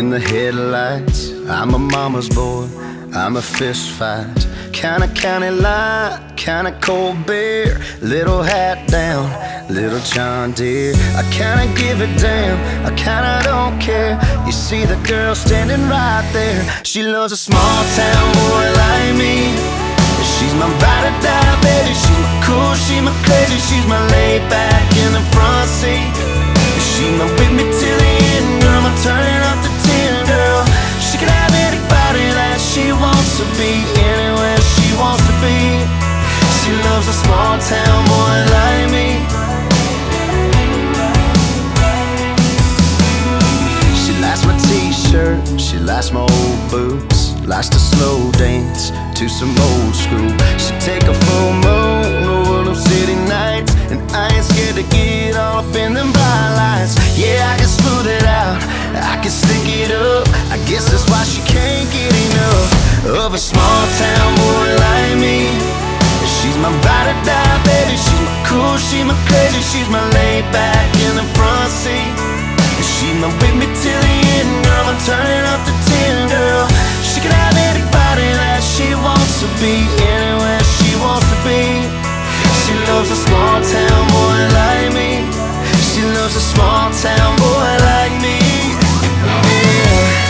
in the headlights. I'm a mama's boy, I'm a fist fight. Kinda county line, kinda cold beer. Little hat down, little John Deere. I kinda give a damn, I kinda don't care. You see the girl standing right there. She loves a small town boy like me. She's my ride or die, baby. She's my cool, she's my crazy. She's my laid back in the front seat. She's my with me till the end, girl. I'm turning up the 10, girl. She can have anybody that she wants to be, anywhere she wants to be. She loves a small town boy like me. She likes my t-shirt, she likes my old boots. Likes to slow dance to some old school. She take a full moon over them city nights, and I ain't scared to get all up in them bright lights. Yeah, I can smooth it out, I can stick it up. I guess that's why she can't get enough of a small town boy like me. She's my ride or die, baby. She's my cool, she's my crazy. She's my laid back in the front seat. She's my with me till the end, girl. I'm turning up the 10, girl. She can have anybody that she wants to be, anywhere she wants to be. She loves a small town boy like me. She loves a small town boy like me. Yeah.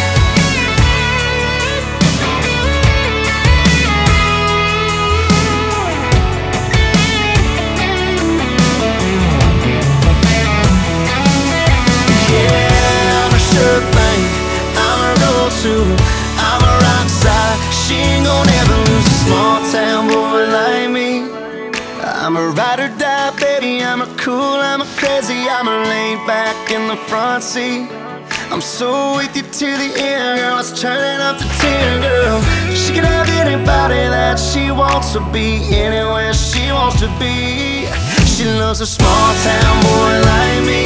I'm a rock star. She ain't gonna ever lose a small town boy like me. I'm a ride or die, baby. I'm a cool, I'm a crazy. I'm a laid back in the front seat. I'm so with you to the end, girl. Let's turn it up to 10, girl. She can have anybody that she wants to be, anywhere she wants to be. She loves a small town boy like me.